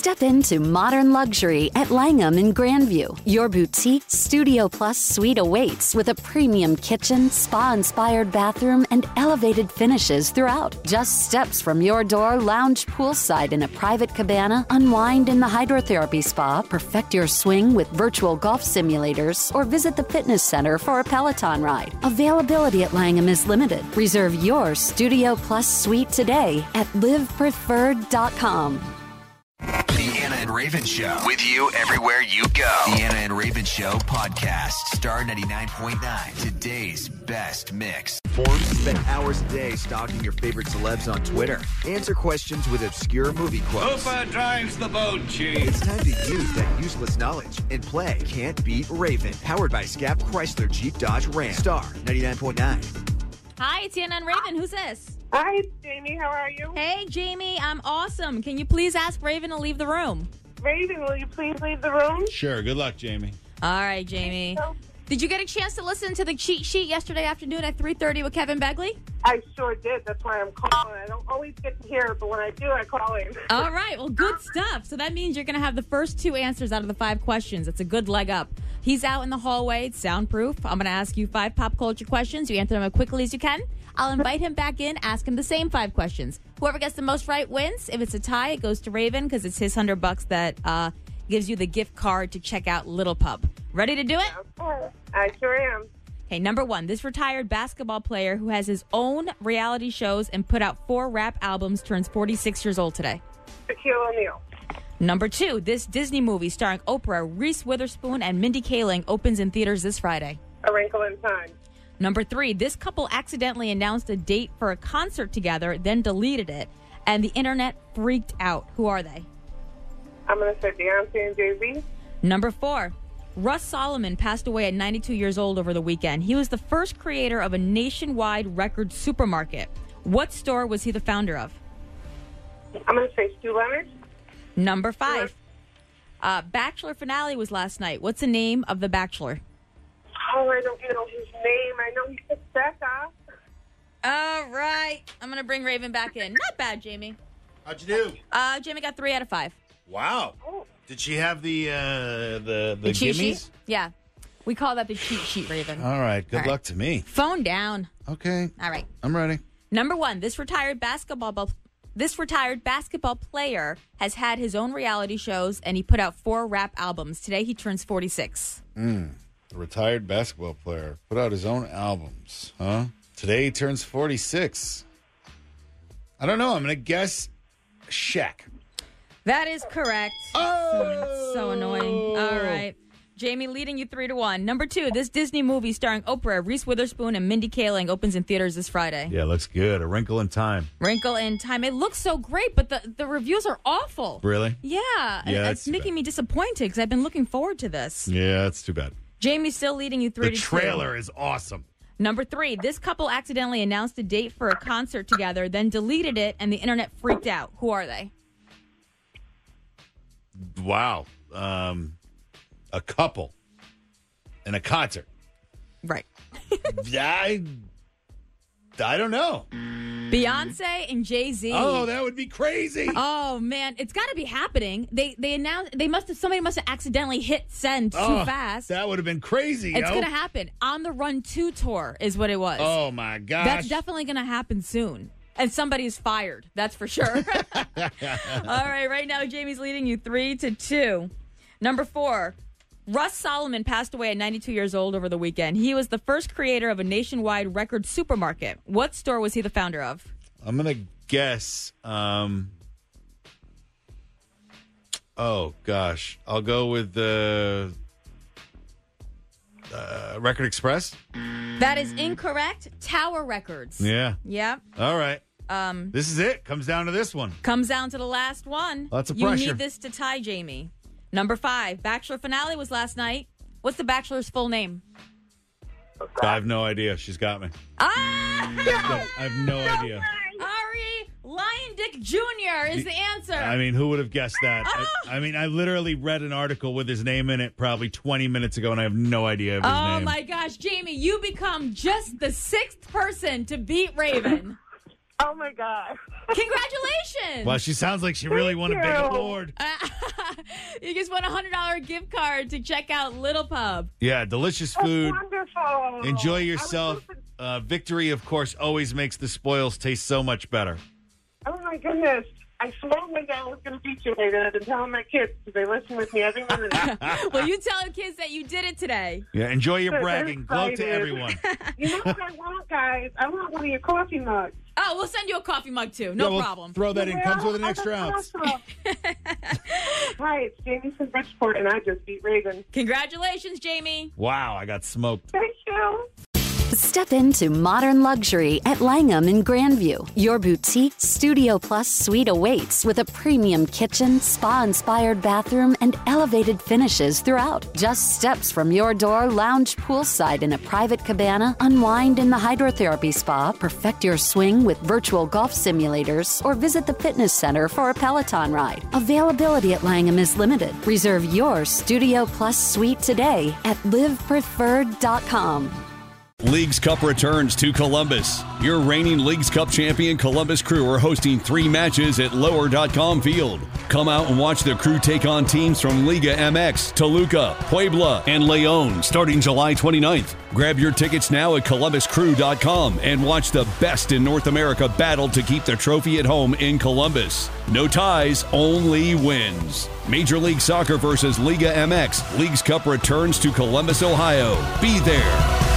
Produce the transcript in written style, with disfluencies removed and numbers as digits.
Step into modern luxury at Langham in Grandview. Your boutique Studio Plus suite awaits with a premium kitchen, spa-inspired bathroom, and elevated finishes throughout. Just steps from your door, lounge poolside in a private cabana, unwind in the hydrotherapy spa, perfect your swing with virtual golf simulators, or visit the fitness center for a Peloton ride. Availability at Langham is limited. Reserve your Studio Plus suite today at livepreferred.com. The Anna and Raven Show. With you everywhere you go. The Anna and Raven Show podcast. Star 99.9. Today's best mix. Spend hours a day stalking your favorite celebs on Twitter. Answer questions with obscure movie quotes. Hoopa drives the boat, Chief. It's time to use that useless knowledge and play Can't Beat Raven. Powered by Scap Chrysler Jeep Dodge Ram. Star 99.9. Hi, it's Anna and Raven. Who's this? Hi, it's Jamie. How are you? Hey, Jamie. I'm awesome. Can you please ask Raven to leave the room? Raven, will you please leave the room? Sure. Good luck, Jamie. All right, Jamie. Did you get a chance to listen to the cheat sheet yesterday afternoon at 3:30 with Kevin Begley? I sure did. That's why I'm calling. I don't always get to hear it, but when I do, I call in. All right. Well, good stuff. So that means you're going to have the first 2 answers out of the 5 questions. It's a good leg up. He's out in the hallway. It's soundproof. I'm going to ask you 5 pop culture questions. You answer them as quickly as you can. I'll invite him back in, ask him the same 5 questions. Whoever gets the most right wins. If it's a tie, it goes to Raven because it's his $100 that gives you the gift card to check out Little Pub. Ready to do it? I sure am. Okay, number 1. This retired basketball player who has his own reality shows and put out 4 rap albums turns 46 years old today. Shaquille O'Neal. Number 2. This Disney movie starring Oprah, Reese Witherspoon, and Mindy Kaling opens in theaters this Friday. A Wrinkle in Time. Number 3. This couple accidentally announced a date for a concert together, then deleted it, and the internet freaked out. Who are they? I'm going to say Beyonce and Jay-Z. Number 4. Russ Solomon passed away at 92 years old over the weekend. He was the first creator of a nationwide record supermarket. What store was he the founder of? I'm going to say Stu Leonard. Number 5. Bachelor finale was last night. What's the name of the Bachelor? Oh, I don't know his name. I know he said Becca. All right. I'm going to bring Raven back in. Not bad, Jamie. How'd you do? Jamie got 3 out of 5. Wow. Oh. Did she have the cheat gimmies? sheet? Yeah. We call that the cheat sheet, Raven. All right. Good luck to me. Phone down. Okay. All right. I'm ready. Number 1, this retired basketball player has had his own reality shows, and he put out 4 rap albums. Today, he turns 46. A retired basketball player put out his own albums, huh? Today he turns 46. I don't know. I'm going to guess Shaq. That is correct. Oh! So annoying. All right. Jamie leading you 3-1. Number 2, this Disney movie starring Oprah, Reese Witherspoon, and Mindy Kaling opens in theaters this Friday. Yeah, looks good. A Wrinkle in Time. Wrinkle in Time. It looks so great, but the reviews are awful. Really? Yeah. It's making me disappointed because I've been looking forward to this. Yeah, that's too bad. Jamie's still leading you 3-2. The trailer is awesome. Number 3, this couple accidentally announced a date for a concert together, then deleted it, and the internet freaked out. Who are they? Wow. A couple and a concert. Right. I don't know. Beyonce and Jay-Z. Oh, that would be crazy. Oh man, it's got to be happening. They announced somebody must have accidentally hit send too fast. That would have been crazy. It's going to happen. On the Run 2 tour is what it was. Oh my gosh. That's definitely going to happen soon. And somebody's fired. That's for sure. All right now Jamie's leading you 3-2. Number 4. Russ Solomon passed away at 92 years old over the weekend. He was the first creator of a nationwide record supermarket. What store was he the founder of? I'm going to guess. Oh, gosh. I'll go with the Record Express. That is incorrect. Tower Records. Yeah. Yeah. All right. This is it. Comes down to this one. Comes down to the last one. Lots of pressure. You need this to tie Jamie. Number 5, Bachelor finale was last night. What's the Bachelor's full name? I have no idea. She's got me. I have no idea. Ari Lion Dick Jr. is the answer. I mean, who would have guessed that? I literally read an article with his name in it probably 20 minutes ago, and I have no idea of his name. Oh, my gosh. Jamie, you become just the 6th person to beat Raven. Oh, my God. Congratulations! Well, she sounds like she really won a big you. award. You just won a $100 gift card to check out Little Pub. Yeah, delicious That's food. wonderful. Enjoy I was yourself. hoping- Victory, of course, always makes the spoils taste so much better. Oh, my goodness. I swore I was going to beat you later. I've been telling my kids because they listen with me every minute. Well, you tell the kids that you did it today. Yeah, enjoy your They're bragging. Gloat to excited. everyone. You know what I want, guys? I want one of your coffee mugs. Oh, we'll send you a coffee mug too. No Yeah, we'll problem. Throw that in. Comes with an Oh, extra that's ounce. awesome. Hi, it's Jamie from Bridgeport, and I just beat Raven. Congratulations, Jamie. Wow, I got smoked. Thank you. Step into modern luxury at Langham in Grandview. Your boutique Studio Plus suite awaits with a premium kitchen, spa-inspired bathroom, and elevated finishes throughout. Just steps from your door, lounge poolside in a private cabana, unwind in the hydrotherapy spa, perfect your swing with virtual golf simulators, or visit the fitness center for a Peloton ride. Availability at Langham is limited. Reserve your Studio Plus suite today at livepreferred.com. Leagues Cup returns to Columbus. Your reigning Leagues Cup champion Columbus Crew are hosting 3 matches at Lower.com Field. Come out and watch the Crew take on teams from Liga MX, Toluca, Puebla, and León starting July 29th. Grab your tickets now at columbuscrew.com and watch the best in North America battle to keep the trophy at home in Columbus. No ties, only wins. Major League Soccer versus Liga MX. Leagues Cup returns to Columbus, Ohio. Be there.